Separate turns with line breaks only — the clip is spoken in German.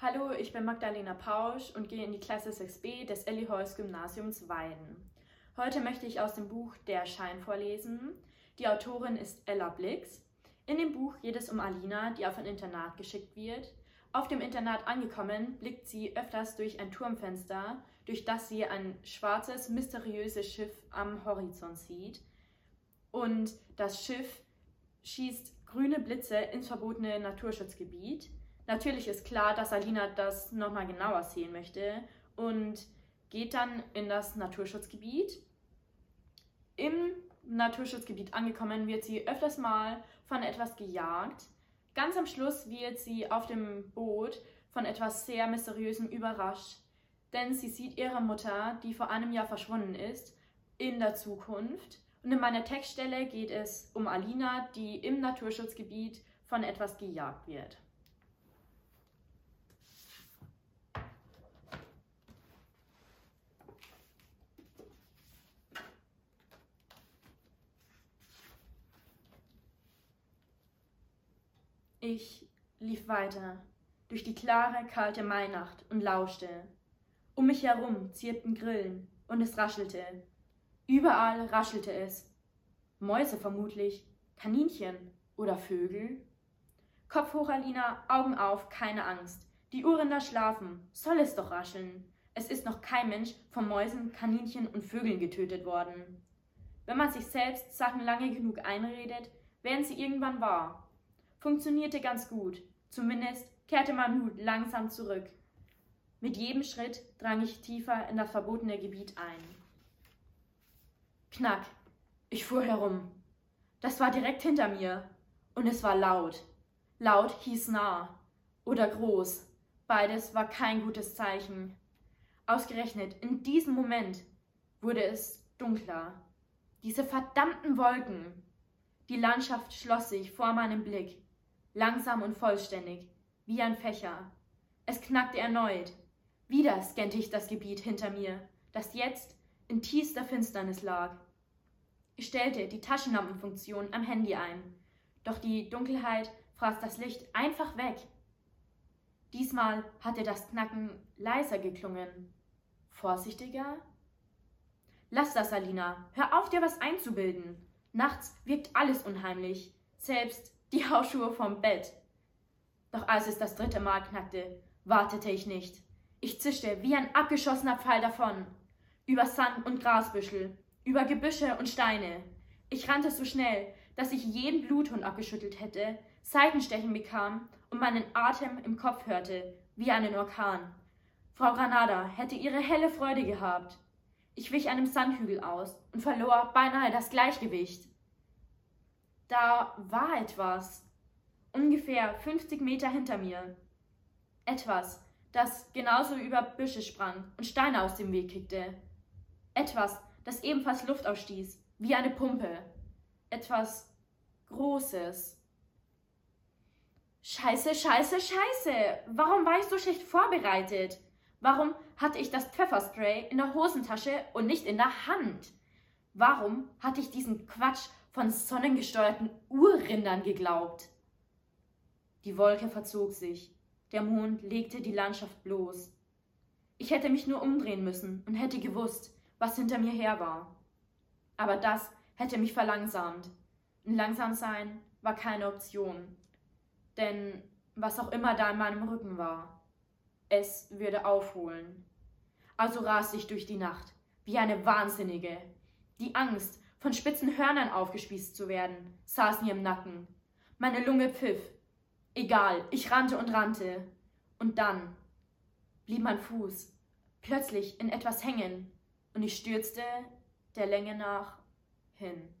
Hallo, ich bin Magdalena Pausch und gehe in die Klasse 6b des Elli-Holz-Gymnasiums Weiden. Heute möchte ich aus dem Buch Der Schein vorlesen. Die Autorin ist Ella Blix. In dem Buch geht es um Alina, die auf ein Internat geschickt wird. Auf dem Internat angekommen, blickt sie öfters durch ein Turmfenster, durch das sie ein schwarzes, mysteriöses Schiff am Horizont sieht. Und das Schiff schießt grüne Blitze ins verbotene Naturschutzgebiet. Natürlich ist klar, dass Alina das nochmal genauer sehen möchte und geht dann in das Naturschutzgebiet. Im Naturschutzgebiet angekommen wird sie öfters mal von etwas gejagt. Ganz am Schluss wird sie auf dem Boot von etwas sehr Mysteriösem überrascht, denn sie sieht ihre Mutter, die vor einem Jahr verschwunden ist, in der Zukunft. Und in meiner Textstelle geht es um Alina, die im Naturschutzgebiet von etwas gejagt wird. Ich lief weiter durch die klare, kalte Mainacht und lauschte. Um mich herum zirpten Grillen und es raschelte. Überall raschelte es. Mäuse vermutlich, Kaninchen oder Vögel. Kopf hoch, Alina, Augen auf, keine Angst. Die Urrinder schlafen, soll es doch rascheln. Es ist noch kein Mensch von Mäusen, Kaninchen und Vögeln getötet worden. Wenn man sich selbst Sachen lange genug einredet, werden sie irgendwann wahr. Funktionierte ganz gut, zumindest kehrte mein Mut langsam zurück. Mit jedem Schritt drang ich tiefer in das verbotene Gebiet ein. Knack, ich fuhr herum. Das war direkt hinter mir und es war laut. Laut hieß nah oder groß, beides war kein gutes Zeichen. Ausgerechnet in diesem Moment wurde es dunkler. Diese verdammten Wolken. Die Landschaft schloss sich vor meinem Blick. Langsam und vollständig, wie ein Fächer. Es knackte erneut. Wieder scannte ich das Gebiet hinter mir, das jetzt in tiefster Finsternis lag. Ich stellte die Taschenlampenfunktion am Handy ein, doch die Dunkelheit fraß das Licht einfach weg. Diesmal hatte das Knacken leiser geklungen. Vorsichtiger? Lass das, Alina. Hör auf, dir was einzubilden. Nachts wirkt alles unheimlich, selbst die Hausschuhe vom Bett. Doch als es das 3. Mal knackte, wartete ich nicht. Ich zischte wie ein abgeschossener Pfeil davon. Über Sand und Grasbüschel, über Gebüsche und Steine. Ich rannte so schnell, dass ich jeden Bluthund abgeschüttelt hätte, Seitenstechen bekam und meinen Atem im Kopf hörte, wie einen Orkan. Frau Granada hätte ihre helle Freude gehabt. Ich wich einem Sandhügel aus und verlor beinahe das Gleichgewicht. Da war etwas, ungefähr 50 Meter hinter mir. Etwas, das genauso über Büsche sprang und Steine aus dem Weg kickte. Etwas, das ebenfalls Luft ausstieß, wie eine Pumpe. Etwas Großes. Scheiße, scheiße, scheiße! Warum war ich so schlecht vorbereitet? Warum hatte ich das Pfefferspray in der Hosentasche und nicht in der Hand? Warum hatte ich diesen Quatsch von sonnengesteuerten Urrindern geglaubt? Die Wolke verzog sich. Der Mond legte die Landschaft bloß. Ich hätte mich nur umdrehen müssen und hätte gewusst, was hinter mir her war. Aber das hätte mich verlangsamt. Und langsam sein war keine Option. Denn was auch immer da in meinem Rücken war, es würde aufholen. Also raste ich durch die Nacht, wie eine Wahnsinnige. Die Angst, von spitzen Hörnern aufgespießt zu werden, saß mir im Nacken. Meine Lunge pfiff. Egal, ich rannte und rannte. Und dann blieb mein Fuß plötzlich in etwas hängen und ich stürzte der Länge nach hin.